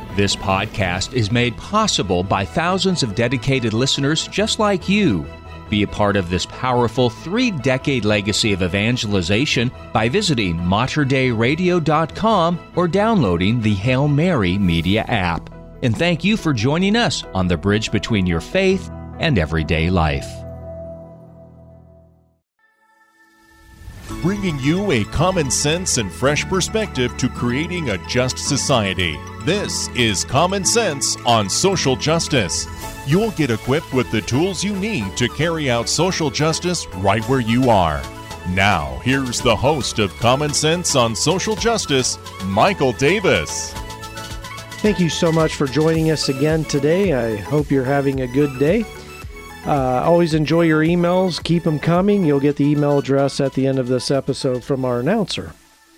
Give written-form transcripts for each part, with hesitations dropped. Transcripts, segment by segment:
This podcast is made possible by thousands of dedicated listeners just like you. Be a part of this powerful 3-decade legacy of evangelization by visiting materdeiradio.com or downloading the Hail Mary Media app. And thank you for joining us on the bridge between your faith and everyday life. Bringing you a common sense and fresh perspective to creating a just society. This is Common Sense on Social Justice. You'll get equipped with the tools you need to carry out social justice right where you are. Now, here's the host of Common Sense on Social Justice, Michael Davis. Thank you so much for joining us again today. I hope you're having a good day. Always enjoy your emails. Keep them coming. You'll get the email address at the end of this episode from our announcer.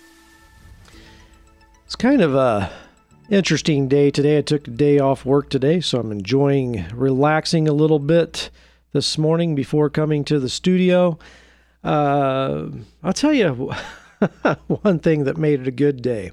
It's kind of a interesting day today. I took a day off work today, so I'm enjoying relaxing a little bit this morning before coming to the studio. I'll tell you one thing that made it a good day.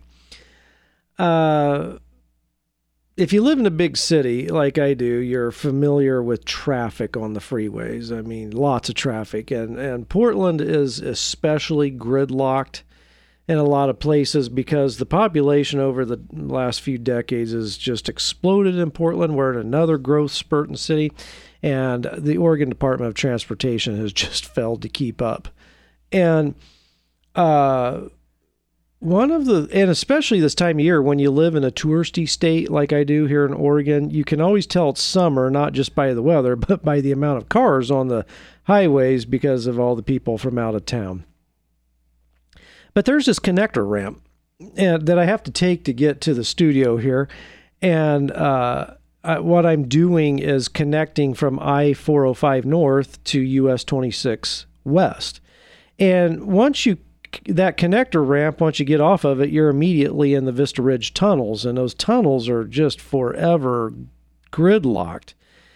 If you live in a big city like I do, you're familiar with traffic on the freeways. I mean, lots of traffic. And Portland is especially gridlocked in a lot of places because the population over the last few decades has just exploded in Portland. We're in another growth spurt in the city, and the Oregon Department of Transportation has just failed to keep up. And and especially this time of year when you live in a touristy state like I do here in Oregon, you can always tell it's summer, not just by the weather, but by the amount of cars on the highways because of all the people from out of town. But there's this connector ramp that I have to take to get to the studio here. And what I'm doing is connecting from I-405 North to US 26 West. And that connector ramp, once you get off of it, you're immediately in the Vista Ridge tunnels, and those tunnels are just forever gridlocked.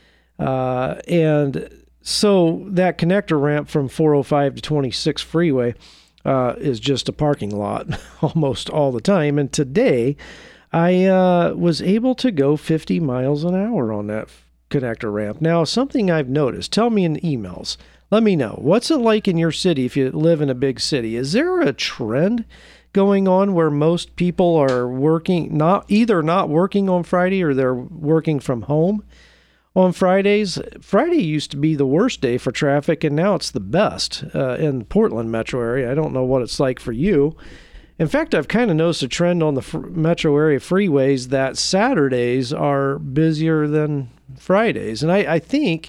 And so that connector ramp from 405 to 26 freeway is just a parking lot almost all the time. And today I was able to go 50 miles an hour on that connector ramp. Now, something I've noticed, tell me in emails. Let me know. What's it like in your city if you live in a big city? Is there a trend going on where most people are either not working on Friday or they're working from home on Fridays? Friday used to be the worst day for traffic, and now it's the best in the Portland metro area. I don't know what it's like for you. In fact, I've kind of noticed a trend on the metro area freeways that Saturdays are busier than Fridays. And I think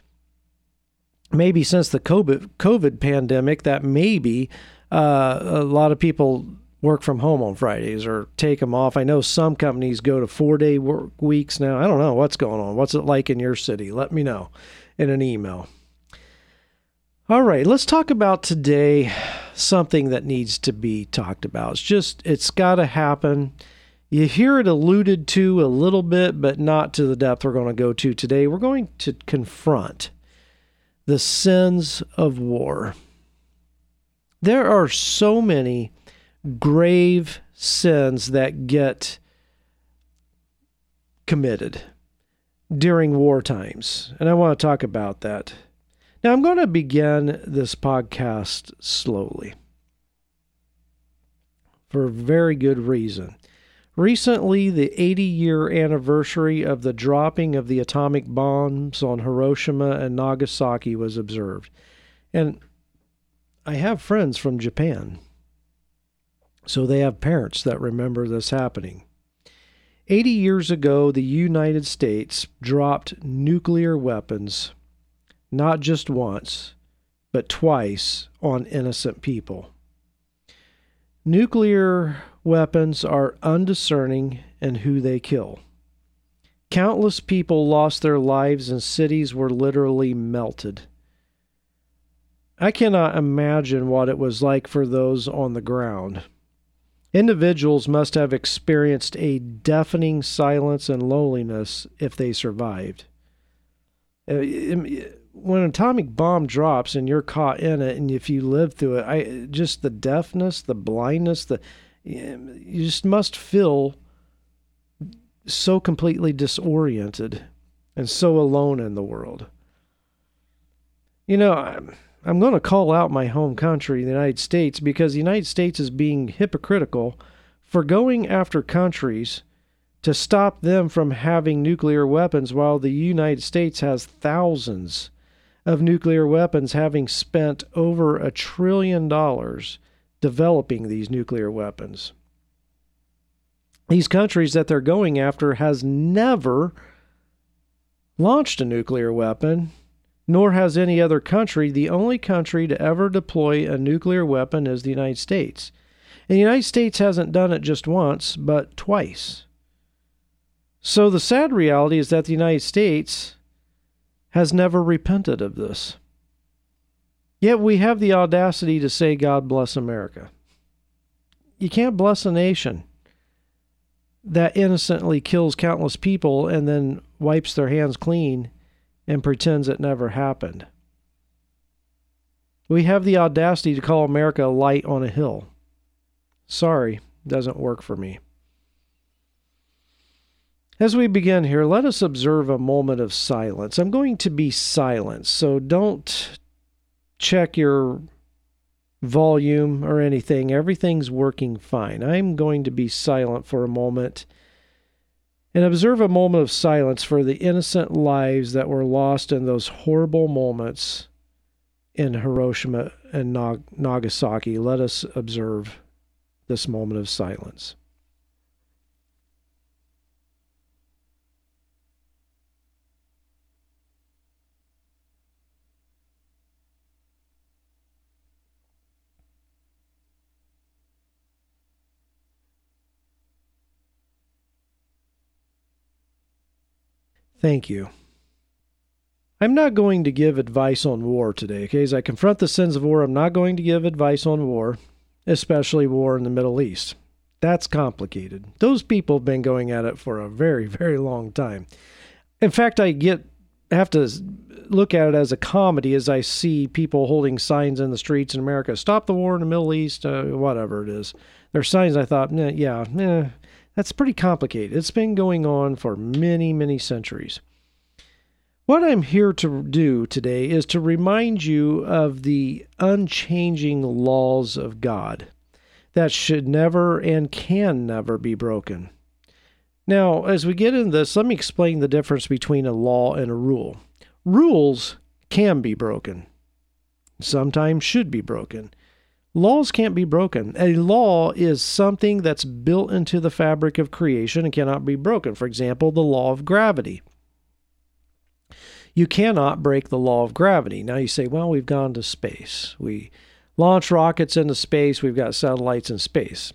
maybe since the COVID pandemic, that maybe a lot of people work from home on Fridays or take them off. I know some companies go to 4-day work weeks now. I don't know what's going on. What's it like in your city? Let me know in an email. All right, let's talk about today something that needs to be talked about. It's got to happen. You hear it alluded to a little bit, but not to the depth we're going to go to today. We're going to confront the sins of war. There are so many grave sins that get committed during war times, and I want to talk about that. Now, I'm going to begin this podcast slowly for a very good reason. Recently, the 80-year anniversary of the dropping of the atomic bombs on Hiroshima and Nagasaki was observed. And I have friends from Japan, so they have parents that remember this happening. 80 years ago, the United States dropped nuclear weapons, not just once, but twice on innocent people. Nuclear weapons are undiscerning in who they kill. Countless people lost their lives and cities were literally melted. I cannot imagine what it was like for those on the ground. Individuals must have experienced a deafening silence and loneliness if they survived. When an atomic bomb drops and you're caught in it, and if you live through it, just the deafness, the blindness, you just must feel so completely disoriented and so alone in the world. You know, I'm going to call out my home country, the United States, because the United States is being hypocritical for going after countries to stop them from having nuclear weapons, while the United States has thousands of nuclear weapons, having spent over $1 trillion developing these nuclear weapons. These countries that they're going after has never launched a nuclear weapon, nor has any other country. The only country to ever deploy a nuclear weapon is the United States. And the United States hasn't done it just once, but twice. So the sad reality is that the United States has never repented of this. Yet we have the audacity to say, God bless America. You can't bless a nation that innocently kills countless people and then wipes their hands clean and pretends it never happened. We have the audacity to call America a light on a hill. Sorry, doesn't work for me. As we begin here, let us observe a moment of silence. I'm going to be silent, so don't check your volume or anything. Everything's working fine. I'm going to be silent for a moment and observe a moment of silence for the innocent lives that were lost in those horrible moments in Hiroshima and Nagasaki. Let us observe this moment of silence. Thank you. I'm not going to give advice on war today, okay? As I confront the sins of war, I'm not going to give advice on war, especially war in the Middle East. That's complicated. Those people have been going at it for a very, very long time. In fact, I have to look at it as a comedy as I see people holding signs in the streets in America, stop the war in the Middle East, whatever it is. There are signs I thought, that's pretty complicated. It's been going on for many, many centuries. What I'm here to do today is to remind you of the unchanging laws of God that should never and can never be broken. Now, as we get into this, let me explain the difference between a law and a rule. Rules can be broken. Sometimes should be broken. Laws can't be broken. A law is something that's built into the fabric of creation and cannot be broken. For example, the law of gravity. You cannot break the law of gravity. Now you say, well, we've gone to space. We launch rockets into space. We've got satellites in space.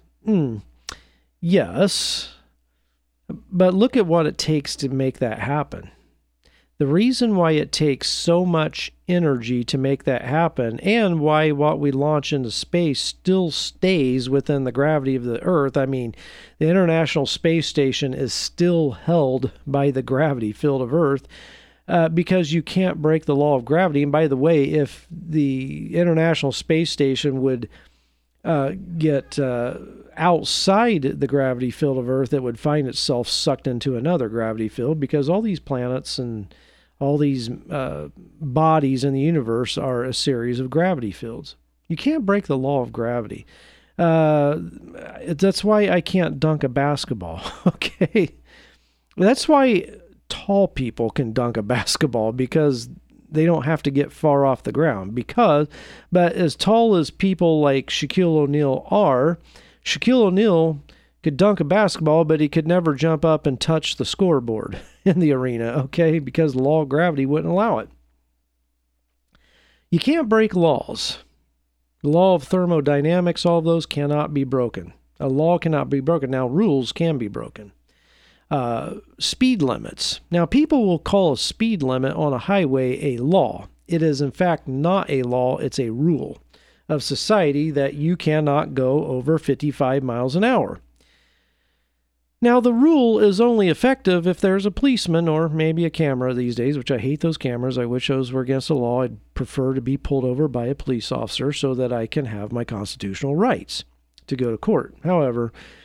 Yes, but look at what it takes to make that happen. The reason why it takes so much energy to make that happen, and why what we launch into space still stays within the gravity of the Earth. I mean, the International Space Station is still held by the gravity field of Earth because you can't break the law of gravity. And by the way, if the International Space Station would get outside the gravity field of Earth, it would find itself sucked into another gravity field, because all these planets and all these bodies in the universe are a series of gravity fields. You can't break the law of gravity. That's why I can't dunk a basketball, okay? That's why tall people can dunk a basketball, because they don't have to get far off the ground. But as tall as people like Shaquille O'Neal are, Shaquille O'Neal could dunk a basketball, but he could never jump up and touch the scoreboard in the arena, okay? Because the law of gravity wouldn't allow it. You can't break laws. The law of thermodynamics, all of those cannot be broken. A law cannot be broken. Now, rules can be broken. Speed limits. Now, people will call a speed limit on a highway a law. It is, in fact, not a law. It's a rule of society that you cannot go over 55 miles an hour. Now, the rule is only effective if there's a policeman or maybe a camera these days, which I hate those cameras. I wish those were against the law. I'd prefer to be pulled over by a police officer so that I can have my constitutional rights to go to court. However,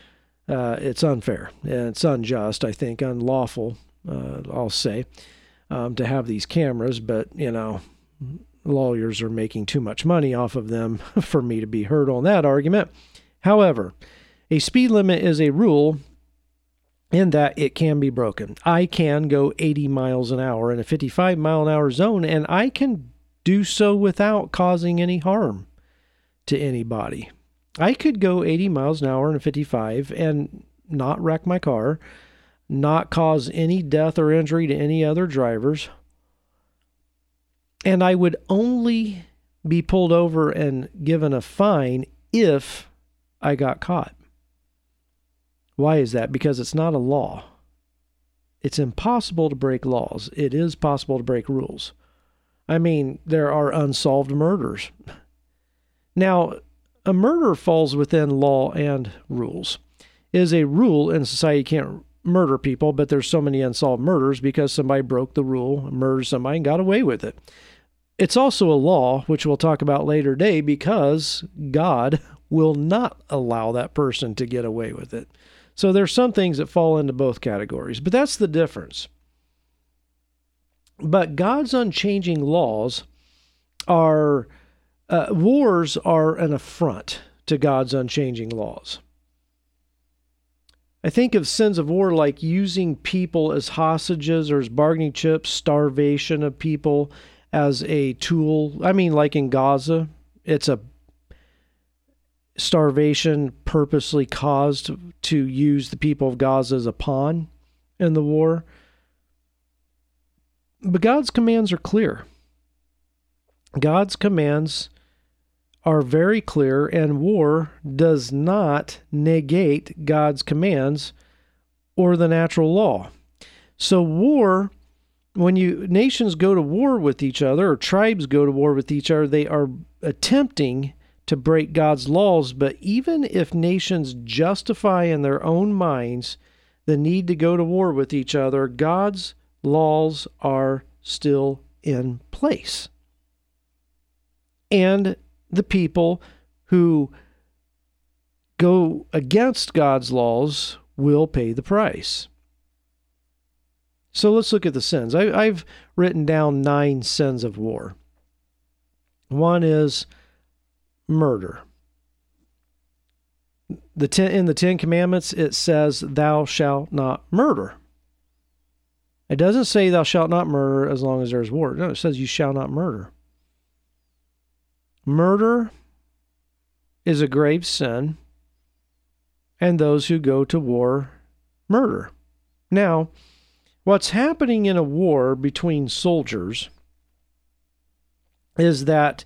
it's unfair and it's unjust, I think, unlawful, I'll say, to have these cameras. But, lawyers are making too much money off of them for me to be heard on that argument. However, a speed limit is a rule in that it can be broken. I can go 80 miles an hour in a 55-mile-an-hour zone, and I can do so without causing any harm to anybody. I could go 80 miles an hour in a 55 and not wreck my car, not cause any death or injury to any other drivers, and I would only be pulled over and given a fine if I got caught. Why is that? Because it's not a law. It's impossible to break laws. It is possible to break rules. I mean, there are unsolved murders. Now, a murder falls within law and rules. It is a rule in society you can't murder people, but there's so many unsolved murders because somebody broke the rule, murdered somebody, and got away with it. It's also a law, which we'll talk about later today, because God will not allow that person to get away with it. So there's some things that fall into both categories, but that's the difference. But God's unchanging laws are, wars are an affront to God's unchanging laws. I think of sins of war like using people as hostages or as bargaining chips, starvation of people as a tool. I mean, like in Gaza, it's a starvation purposely caused to use the people of Gaza as a pawn in the war. But God's commands are clear. God's commands are very clear, and war does not negate God's commands or the natural law. So war, when nations go to war with each other, or tribes go to war with each other, they are attempting to break God's laws. But even if nations justify in their own minds the need to go to war with each other, God's laws are still in place. And the people who go against God's laws will pay the price. So let's look at the sins. I've written down 9 sins of war. One is murder. In the 10 Commandments, it says, "Thou shalt not murder." It doesn't say thou shalt not murder as long as there's war. No, it says you shall not murder. Murder is a grave sin, and those who go to war murder. Now, what's happening in a war between soldiers is that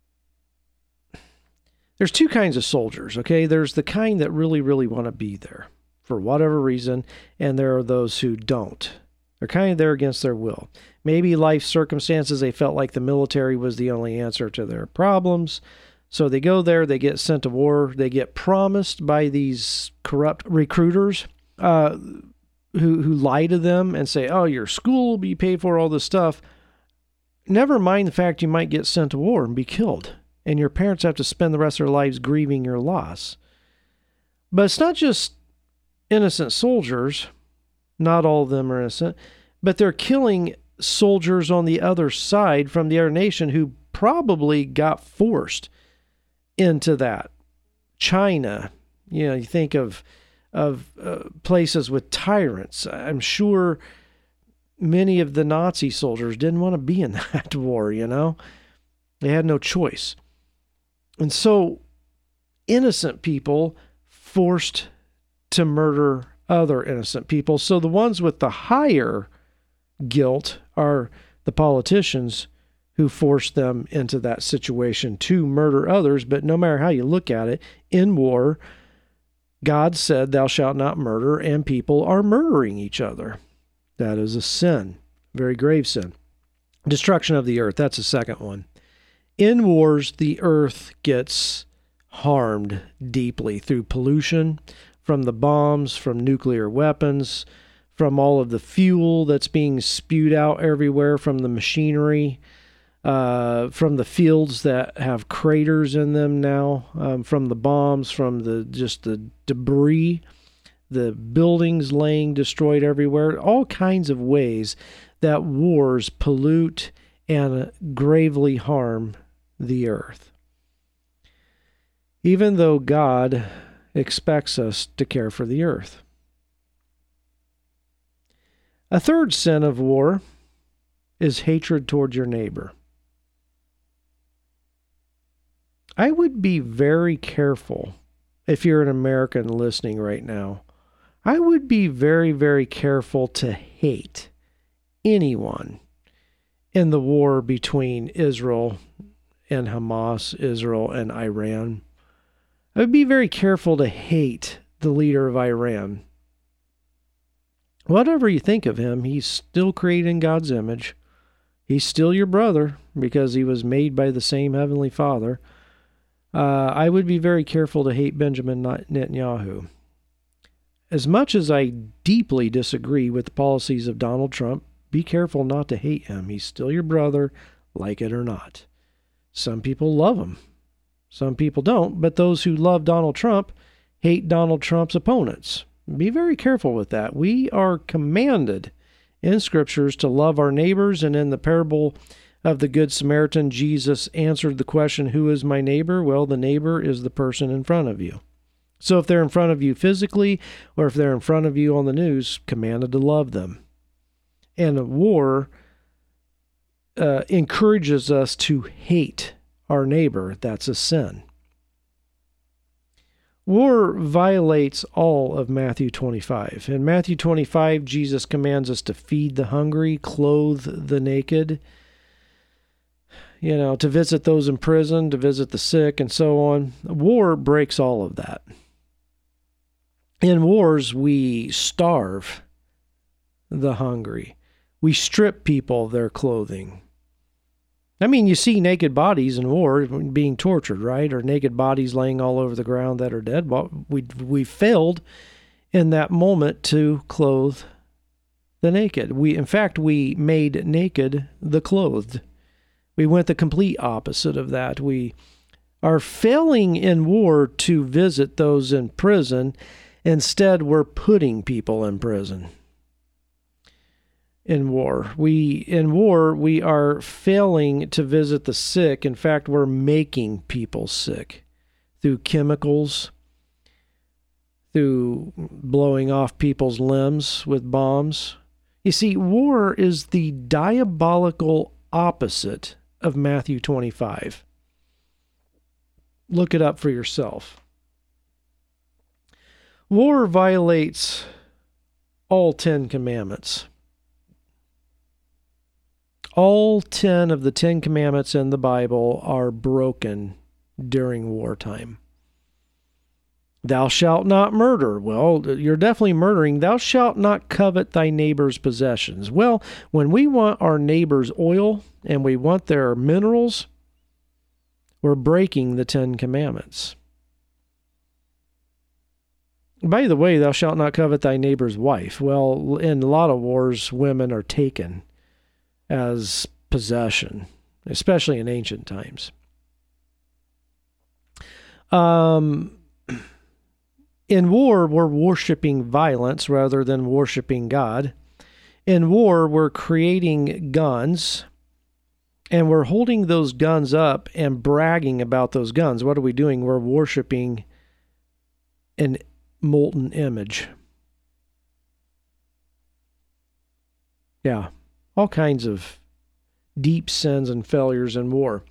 there's 2 kinds of soldiers, okay? There's the kind that really, really want to be there for whatever reason, and there are those who don't. They're kind of there against their will. Maybe life circumstances, they felt like the military was the only answer to their problems. So they go there, they get sent to war, they get promised by these corrupt recruiters who lie to them and say, oh, your school will be paid for, all this stuff. Never mind the fact you might get sent to war and be killed. And your parents have to spend the rest of their lives grieving your loss. But it's not just innocent soldiers. Not all of them are innocent, but they're killing soldiers on the other side from the other nation who probably got forced into that. China, you think of places with tyrants. I'm sure many of the Nazi soldiers didn't want to be in that war, They had no choice. And so innocent people forced to murder other innocent people. So the ones with the higher guilt are the politicians who forced them into that situation to murder others. But no matter how you look at it, in war, God said, thou shalt not murder, and people are murdering each other. That is a sin, very grave sin. Destruction of the earth, that's the second one. In wars, the earth gets harmed deeply through pollution, from the bombs, from nuclear weapons, from all of the fuel that's being spewed out everywhere, from the machinery, from the fields that have craters in them now, from the bombs, from the debris the buildings laying destroyed everywhere, all kinds of ways that wars pollute and gravely harm the earth. Even though God expects us to care for the earth. A third sin of war is hatred toward your neighbor. I would be very careful, if you're an American listening right now, I would be very, very careful to hate anyone in the war between Israel and Hamas, Israel and Iran. I would be very careful to hate the leader of Iran. Whatever you think of him, he's still created in God's image. He's still your brother because he was made by the same Heavenly Father. I would be very careful to hate Benjamin Netanyahu. As much as I deeply disagree with the policies of Donald Trump, be careful not to hate him. He's still your brother, like it or not. Some people love him. Some people don't, but those who love Donald Trump hate Donald Trump's opponents. Be very careful with that. We are commanded in scriptures to love our neighbors, and in the parable of the Good Samaritan, Jesus answered the question, who is my neighbor? Well, the neighbor is the person in front of you. So if they're in front of you physically, or if they're in front of you on the news, commanded to love them. And a war encourages us to hate our neighbor. That's a sin. War violates all of Matthew 25. In Matthew 25, Jesus commands us to feed the hungry, clothe the naked, to visit those in prison, to visit the sick, and so on. War breaks all of that. In wars, we starve the hungry. We strip people of their clothing. I mean, you see naked bodies in war being tortured, right? Or naked bodies laying all over the ground that are dead. Well, we failed in that moment to clothe the naked. In fact, we made naked the clothed. We went the complete opposite of that. We are failing in war to visit those in prison. Instead, we're putting people in prison. In war, we are failing to visit the sick. In fact, we're making people sick through chemicals, through blowing off people's limbs with bombs. You see, war is the diabolical opposite of Matthew 25. Look it up for yourself. War violates all 10 commandments. All 10 of the 10 commandments in the Bible are broken during wartime. Thou shalt not murder. Well, you're definitely murdering. Thou shalt not covet thy neighbor's possessions. Well, when we want our neighbor's oil and we want their minerals, we're breaking the 10 commandments. By the way, thou shalt not covet thy neighbor's wife. Well, in a lot of wars, women are taken as possession, especially in ancient times. In war, we're worshiping violence rather than worshiping God. In war, we're creating guns, and we're holding those guns up and bragging about those guns. What are we doing? We're worshiping an molten image. Yeah. All kinds of deep sins and failures in war.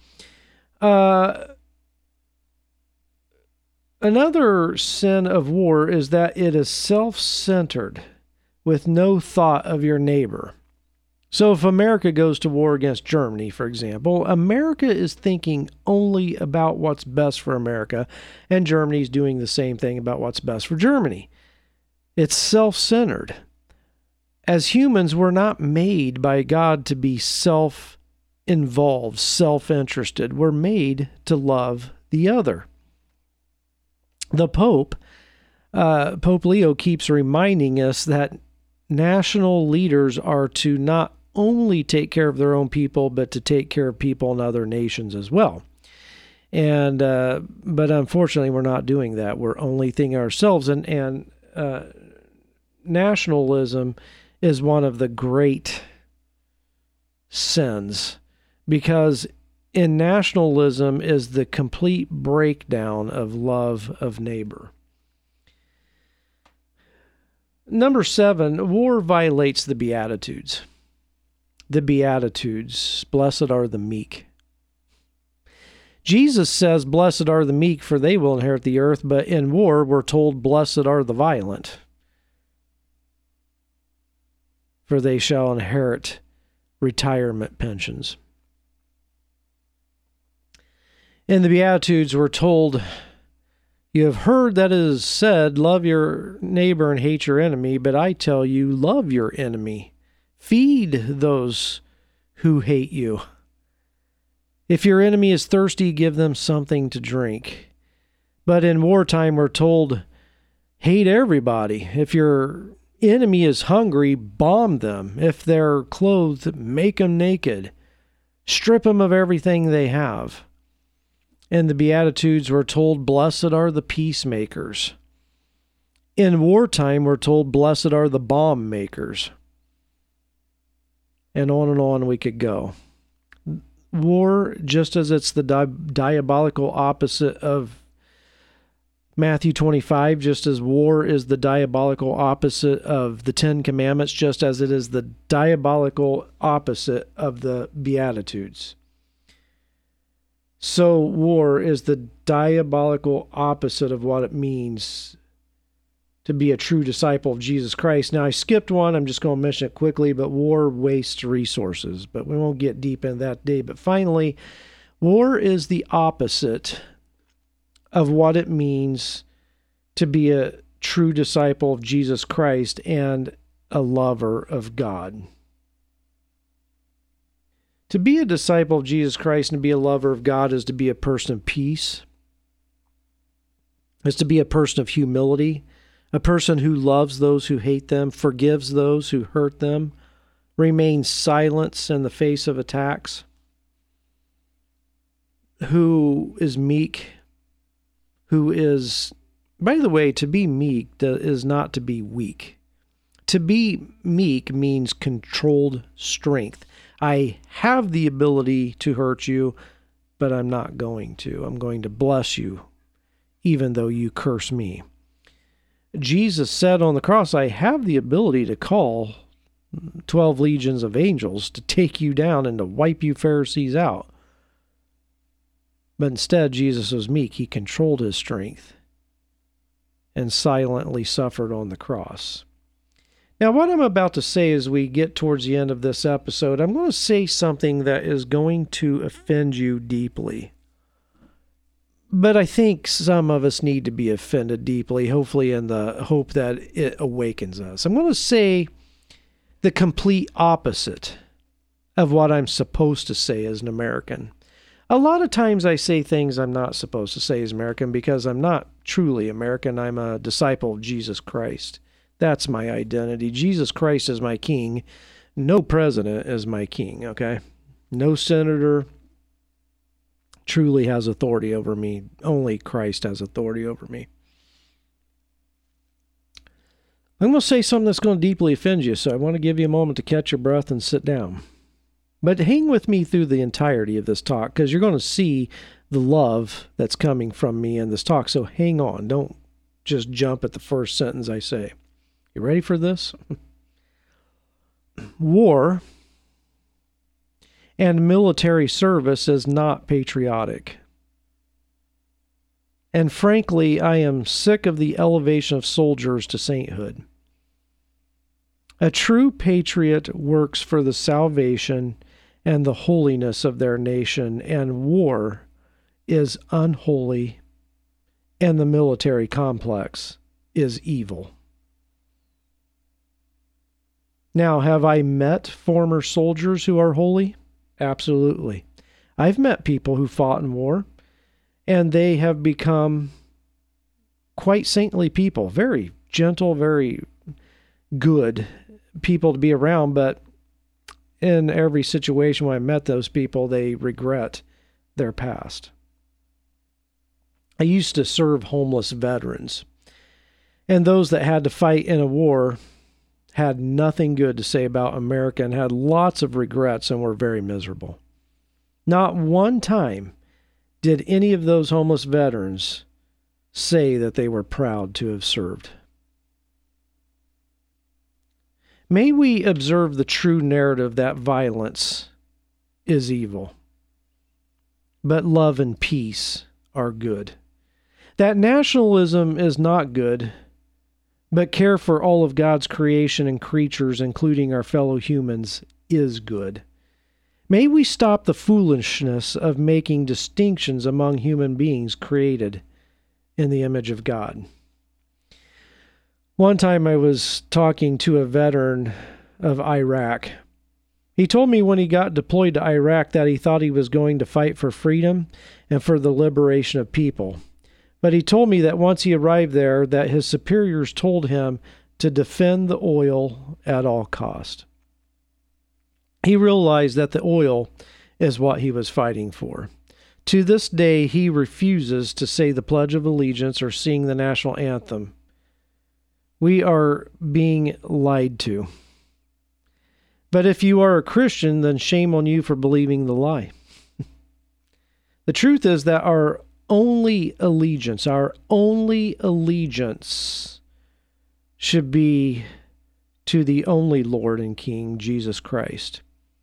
Another sin of war is that it is self-centered with no thought of your neighbor. So if America goes to war against Germany, for example, America is thinking only about what's best for America, and Germany's doing the same thing about what's best for Germany. It's self-centered. As humans, we're not made by God to be self-involved, self-interested. We're made to love the other. The Pope Leo keeps reminding us that national leaders are to not only take care of their own people, but to take care of people in other nations as well. But unfortunately, we're not doing that. We're only thinking ourselves. And nationalism is one of the great sins, because in nationalism is the complete breakdown of love of neighbor. Number 7, war violates the Beatitudes. The Beatitudes, blessed are the meek. Jesus says, blessed are the meek, for they will inherit the earth, but in war we're told, blessed are the violent, for they shall inherit retirement pensions. In the Beatitudes we're told, you have heard that it is said, love your neighbor and hate your enemy, but I tell you, love your enemy. Feed those who hate you. If your enemy is thirsty, give them something to drink. But in wartime, we're told, hate everybody. If your enemy is hungry, bomb them. If they're clothed, make them naked. Strip them of everything they have. In the Beatitudes, we're told, blessed are the peacemakers. In wartime, we're told, blessed are the bomb makers. And on we could go. War, just as it's the diabolical opposite of Matthew 25, just as war is the diabolical opposite of the Ten Commandments, just as it is the diabolical opposite of the Beatitudes. So war is the diabolical opposite of what it means to be a true disciple of Jesus Christ. Now, I skipped one. I'm just going to mention it quickly, but war wastes resources. But we won't get deep into that today. But finally, war is the opposite of what it means to be a true disciple of Jesus Christ and a lover of God. To be a disciple of Jesus Christ and to be a lover of God is to be a person of peace. Is to be a person of humility, a person who loves those who hate them, forgives those who hurt them, remains silent in the face of attacks, who is meek, who is, by the way, to be meek is not to be weak. To be meek means controlled strength. I have the ability to hurt you, but I'm not going to. I'm going to bless you, even though you curse me. Jesus said on the cross, I have the ability to call 12 legions of angels to take you down and to wipe you Pharisees out. But instead, Jesus was meek. He controlled his strength and silently suffered on the cross. Now, what I'm about to say as we get towards the end of this episode, I'm going to say something that is going to offend you deeply. But I think some of us need to be offended deeply, hopefully in the hope that it awakens us. I'm going to say the complete opposite of what I'm supposed to say as an American. A lot of times I say things I'm not supposed to say as American because I'm not truly American. I'm a disciple of Jesus Christ. That's my identity. Jesus Christ is my king. No president is my king, okay? No senator truly has authority over me. Only Christ has authority over me. I'm going to say something that's going to deeply offend you, so I want to give you a moment to catch your breath and sit down. But hang with me through the entirety of this talk, because you're going to see the love that's coming from me in this talk. So hang on. Don't just jump at the first sentence I say. You ready for this? War and military service is not patriotic. And frankly, I am sick of the elevation of soldiers to sainthood. A true patriot works for the salvation and the holiness of their nation, and war is unholy, and the military complex is evil. Now, have I met former soldiers who are holy? Absolutely. I've met people who fought in war, and they have become quite saintly people, very gentle, very good people to be around, but in every situation when I met those people, they regret their past. I used to serve homeless veterans, and those that had to fight in a war had nothing good to say about America and had lots of regrets and were very miserable. Not one time did any of those homeless veterans say that they were proud to have served. May we observe the true narrative that violence is evil, but love and peace are good. That nationalism is not good, but care for all of God's creation and creatures, including our fellow humans, is good. May we stop the foolishness of making distinctions among human beings created in the image of God. One time I was talking to a veteran of Iraq. He told me when he got deployed to Iraq that he thought he was going to fight for freedom and for the liberation of people. But he told me that once he arrived there, that his superiors told him to defend the oil at all cost. He realized that the oil is what he was fighting for. To this day, he refuses to say the Pledge of Allegiance or sing the national anthem. We are being lied to. But if you are a Christian, then shame on you for believing the lie. The truth is that our only allegiance should be to the only Lord and King, Jesus Christ.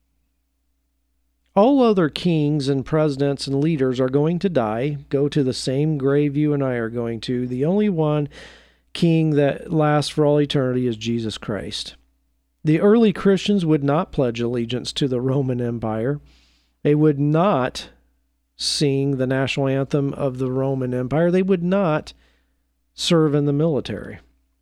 All other kings and presidents and leaders are going to die, go to the same grave you and I are going to. The only one king that lasts for all eternity is Jesus Christ. The early Christians would not pledge allegiance to the Roman Empire. They would not sing the national anthem of the Roman Empire. They would not serve in the military,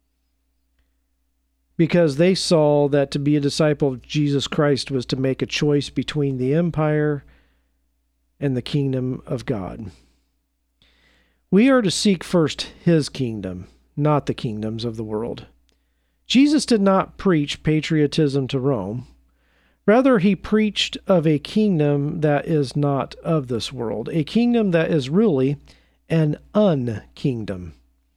because they saw that to be a disciple of Jesus Christ was to make a choice between the empire and the kingdom of God. We are to seek first His kingdom, not the kingdoms of the world. Jesus did not preach patriotism to Rome. Rather, He preached of a kingdom that is not of this world, a kingdom that is really an unkingdom,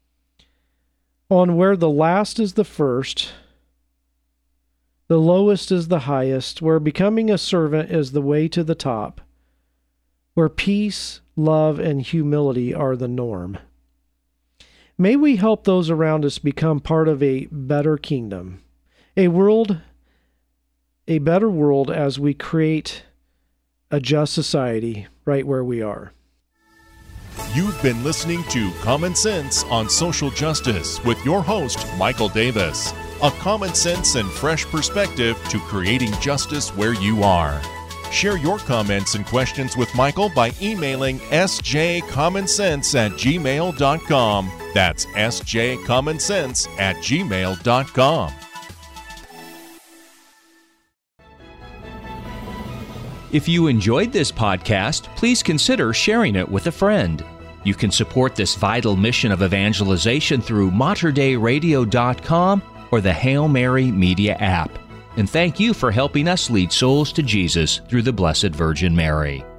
on where the last is the first, the lowest is the highest, where becoming a servant is the way to the top, where peace, love, and humility are the norm. May we help those around us become part of a better kingdom, a better world as we create a just society right where we are. You've been listening to Common Sense on Social Justice with your host, Michael Davis. A common sense and fresh perspective to creating justice where you are. Share your comments and questions with Michael by emailing sjcommonsense@gmail.com. That's sjcommonsense@gmail.com. If you enjoyed this podcast, please consider sharing it with a friend. You can support this vital mission of evangelization through materdeiradio.com or the Hail Mary Media app. And thank you for helping us lead souls to Jesus through the Blessed Virgin Mary.